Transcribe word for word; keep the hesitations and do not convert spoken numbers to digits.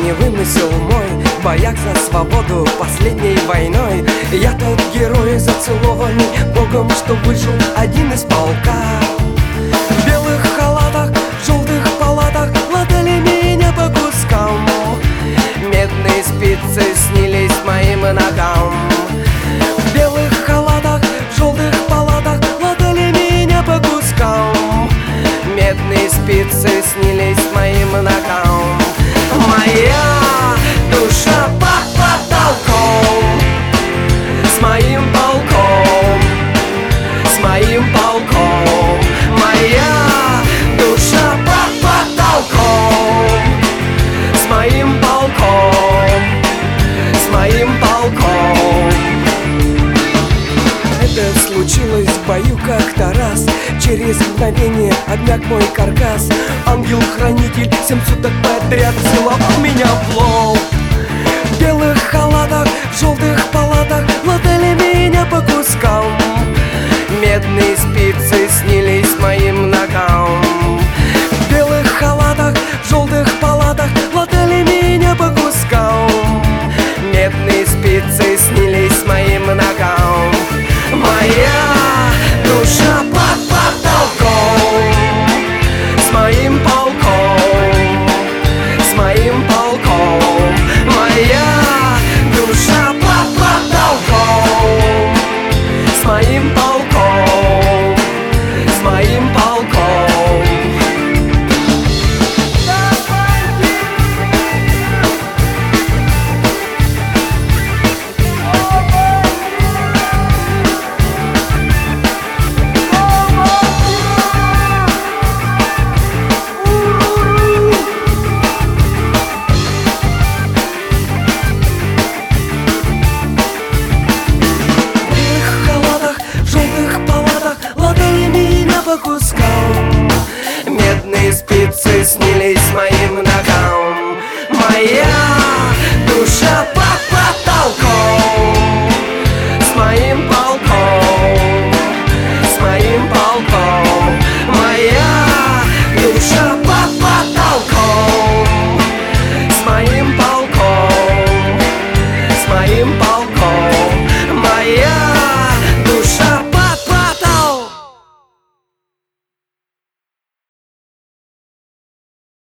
не вымысел мой, в боях за свободу последней войной. Я тот герой, зацелованный Богом, что выжил один из полка. В белых халатах, в желтых палатах латали меня по кускам. Медные спицы снились моим ногам. В белых халатах, в желтых палатах латали меня по кускам. Медные спицы снились моим ногам. Моя душа под потолком, с моим полком, с моим полком. Моя душа под потолком, с моим полком, с моим полком. Это случилось в бою как-то раз. Через мгновение обмяк мой каркас. Ангел-хранитель семь суток подряд целовал меня в лоб. В белых халатах, в желтых